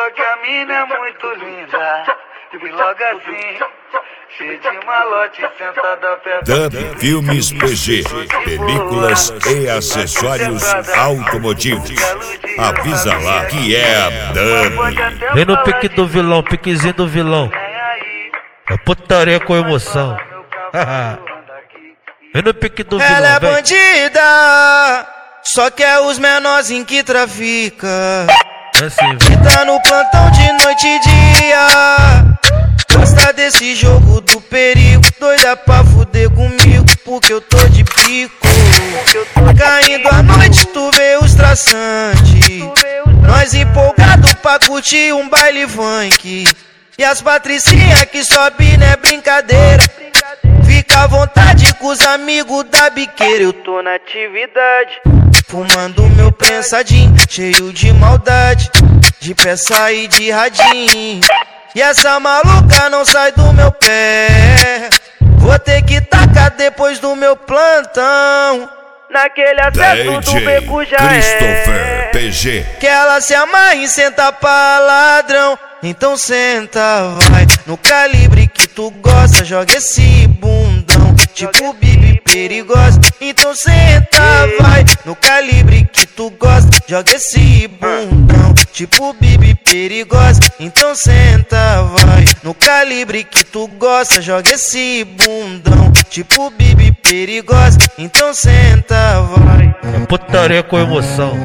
Só que a mina é muito linda, e logo assim, cheia de malote, sentada perto. Dub Filmes PG, películas e acessórios automotivos. Avisa lá que é a Dub. Vem no pique do vilão, piquezinho do vilão. É putaria com emoção. Vem no pique do vilão. Ela é bandida, só que é os menorzinhos que trafica. Que tá no plantão de noite e dia. Gosta desse jogo do perigo, doida pra fuder comigo, porque eu tô de pico. Caindo à noite tu vê os traçantes, nós empolgado pra curtir um baile funk. E as patricinhas que sobe não é brincadeira, fica à vontade com os amigos da biqueira. Eu tô na atividade, fumando meu prensadinho, cheio de maldade, de peça e de radinho. E essa maluca não sai do meu pé, vou ter que tacar depois do meu plantão. Naquele acesso do beco já Christopher PG. que ela se amarra e senta pra ladrão. Então senta, vai, no calibre que tu gosta, joga esse bundão, tipo Bibi perigosa. Então senta, vai, no calibre que tu gosta, joga esse bundão, tipo Bibi perigosa. Então senta, vai, no calibre que tu gosta, joga esse bundão, tipo Bibi perigosa. Então senta, vai. É putaria com emoção.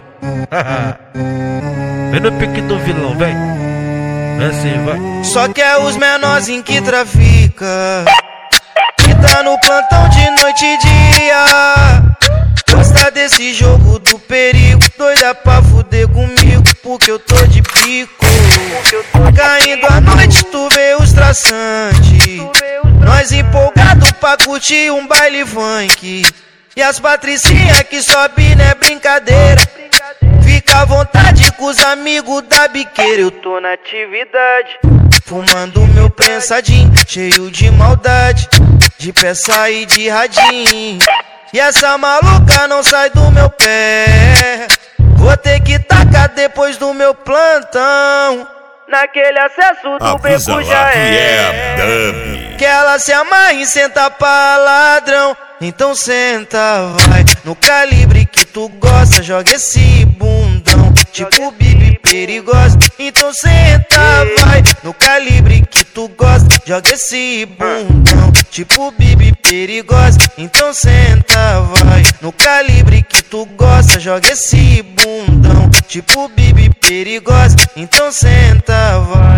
Vem no pique do vilão, vem. Assim vai. Só que é os menorzinhos que trafica, que tá no plantão de noite e dia. Gosta desse jogo do perigo, doida pra fuder comigo, porque eu tô de pico. Caindo à noite tu vê os traçantes, nós empolgado pra curtir um baile funk. E as patricinhas que sobe não é brincadeira, fica à vontade com os amigos da biqueira. Eu tô na atividade, fumando meu prensadinho, cheio de maldade, de peça e de radinho. E essa maluca não sai do meu pé, vou ter que tacar depois do meu plantão. Naquele acesso do beco já é a Dub. que ela se amarra e senta pra ladrão. Então senta, vai, no calibre que tu gosta, joga esse bundão, tipo Bibi perigosa. Então senta, vai, no calibre que tu gosta, joga esse bundão, tipo Bibi perigosa. Então senta, vai, no calibre que tu gosta, joga esse bundão, tipo Bibi perigosa. Então senta, vai.